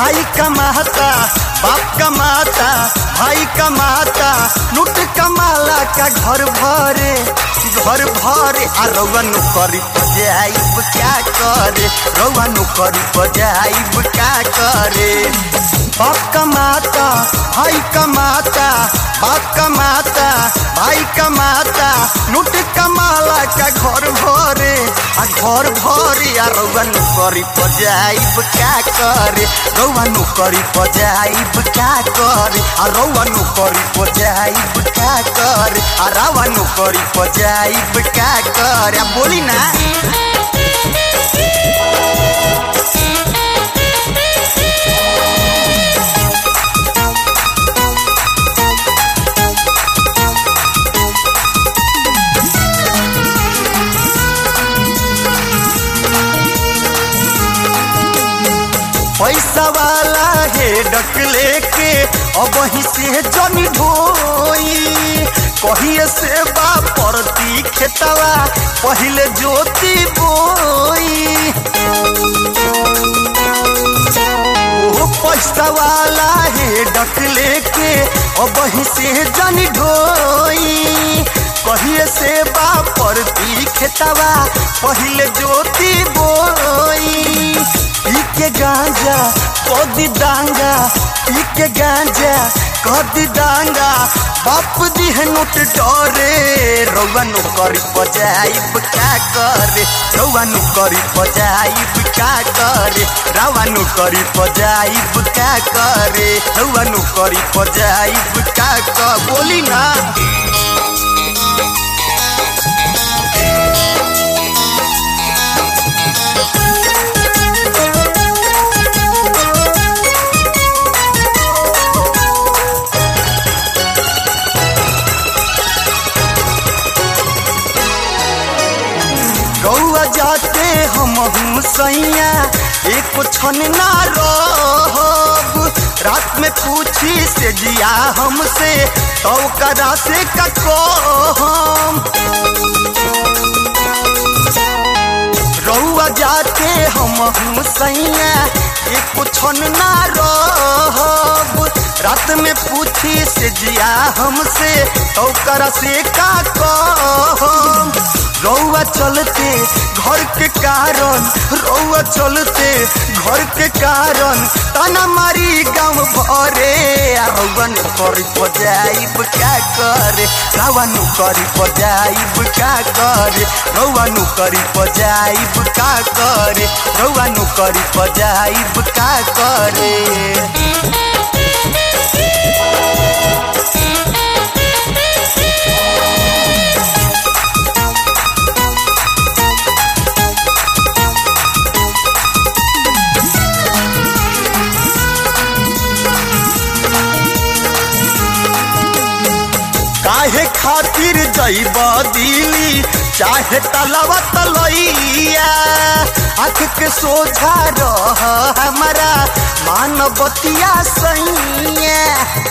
भाई कमाता बाप कमाता भाई कमाता लूट कमाला का घर भरे आ रउआ नौकरी पर जाइब क्या करे रउआ नौकरी पर जाइब क्या करे। बाप कमाता भाई कमाता बाप कमाता भाई कमाता लूट कमाला का घर भरे आ रउआ नौकरी पर जाइब क्या करे रउआ नौकरी पर जाइब क्या करे आ रउआ नौकरी पर जाइब क्या करे आ रउआ नौकरी पर जाइब क्या करे बोली ना। पैसा वाला है डक लेके अब वहीं से जनी ढोई कहिए से बापरती खेतवा पहले जोती बोई। ओ पैसा वाला है डक लेके अब वहीं से जनी ढोई कहिए से बापरती खेतवा पहले जोती बोई। पीके गांजा कदी दांगा पीके गांजा कदी दांगा बाप दी है नोट डरे रउआ नौकरी पर जाइब क्या करे रउआ नौकरी पर जाइब क्या करे रउआ नौकरी पर जाइब क्या करे रउआ नौकरी पर जाइब क्या कर बोली ना। रउआ जाते हम सैया एक क्षण ना रहब रात में पूछी से जिया हमसे तो करा से हम रउआ जाते हम सैया एक क्षण ना रहब रात में पूछी से जिया हमसे तो करा से हम रउआ चलते घर के कारण रउआ चलते घर के कारण ताना मारी गाँव भरे रउआ नौकरी पर जाइब क्या करे रउआ नौकरी पर जाइब क्या करे रउआ नौकरी पर जाइब क्या करे रउआ नौकरी पर जाइब क्या करे। काहे खातिर जइब दिली चाहे तलवा तलैया आँख के सोझा रह हमारा मानवतिया सैया।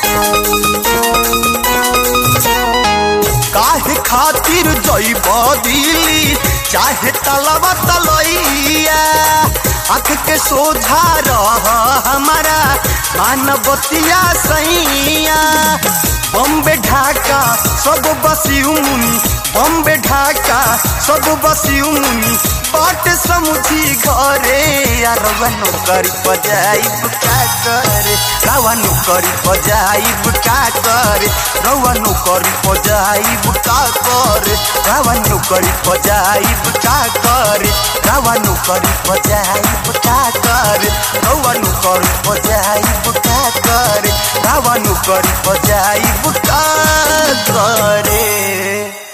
काहे खातिर जइब दिली चाहे तलवा तलैया आँख के सोझा रह हमारा मानवतिया सैया। बम्बे ढाका सब बसियू मुनि बम्बे ढाका सब बसियू मुनि बाट समुझी घरे रउआ नौकरी पर जाइब क्या करे रउआ नौकरी पर जाइब क्या करे रउआ नौकरी पर जाइब क्या करे रउआ नौकरी पर जाइब क्या करे रउआ नौकरी पर जाइब क्या करे रउआ नौकरी पर जाइब क्या करे रउआ नौकरी पर जाइब क्या करे।